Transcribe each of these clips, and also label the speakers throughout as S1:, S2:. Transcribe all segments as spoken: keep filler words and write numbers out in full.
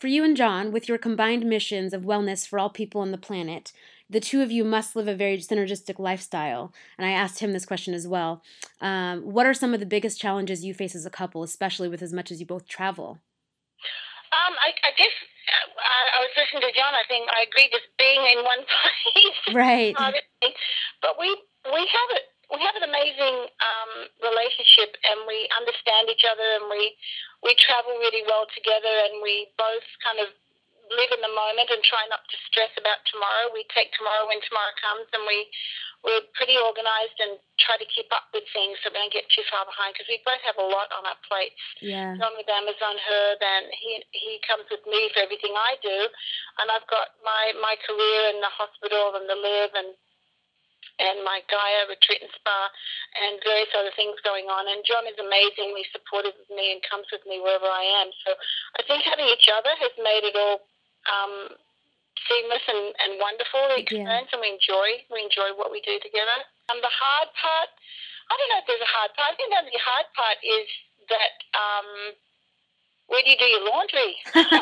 S1: for you and John, with your combined missions of wellness for all people on the planet, the two of you must live a very synergistic lifestyle. And I asked him this question as well. Um, what are some of the biggest challenges you face as a couple, especially with as much as you both travel?
S2: Um, I, I guess uh, I, I was listening to John. I think I agree. Just being in one place,
S1: right?
S2: But we we have it. We have an amazing um, relationship, and we understand each other, and we we travel really well together, and we both kind of live in the moment and try not to stress about tomorrow. We take tomorrow when tomorrow comes, and we we're pretty organized and try to keep up with things so we don't get too far behind, because we both have a lot on our plates.
S1: Yeah.
S2: John with Amazon Herb, and he he comes with me for everything I do, and I've got my my career in the hospital and the live and and my Gaia retreat and spa and various other things going on. And John is amazingly supportive of me and comes with me wherever I am. So I think having each other has made it all um, seamless and, and wonderful experience, yeah. And we enjoy we enjoy what we do together. Um, the hard part, I don't know if there's a hard part. I think that the hard part is that um, where do you do your laundry?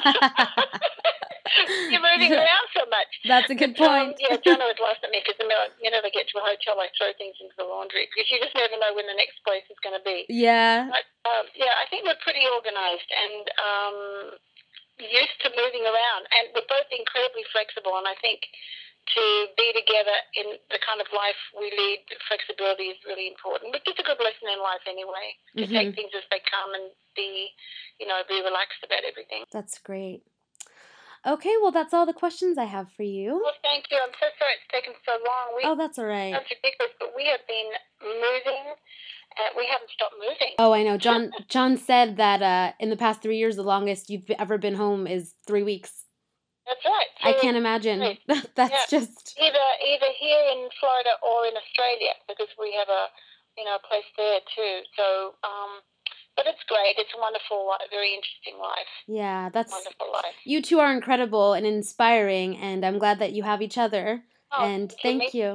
S2: You're moving around so much.
S1: That's a good
S2: but,
S1: point.
S2: Um, yeah, John always laughs at me because you know they get to a hotel, I throw things into the laundry because you just never know when the next place is going to be.
S1: Yeah.
S2: But, um, yeah, I think we're pretty organised and um, used to moving around, and we're both incredibly flexible. And I think to be together in the kind of life we lead, flexibility is really important. But it's a good lesson in life anyway, to mm-hmm. take things as they come and be, you know, be relaxed about everything.
S1: That's great. Okay, well, that's all the questions I have for you.
S2: Well, thank you. I'm so sorry it's taken so long. We,
S1: oh, that's all right.
S2: That's ridiculous, but we have been moving. Uh, we haven't stopped moving.
S1: Oh, I know. John John said that uh, in the past three years, the longest you've ever been home is three weeks.
S2: That's right. So
S1: I can't imagine. That's
S2: yeah.
S1: just...
S2: Either either here in Florida or in Australia, because we have a, you know, a place there too. So... um But it's great. It's a wonderful, very interesting life.
S1: Yeah, that's
S2: wonderful life.
S1: You two are incredible and inspiring, and I'm glad that you have each other.
S2: Oh,
S1: and thank you.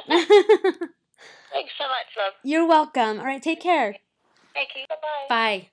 S2: Thanks so much, love.
S1: You're welcome. All right, take care.
S2: Thank you. Bye-bye.
S1: Bye.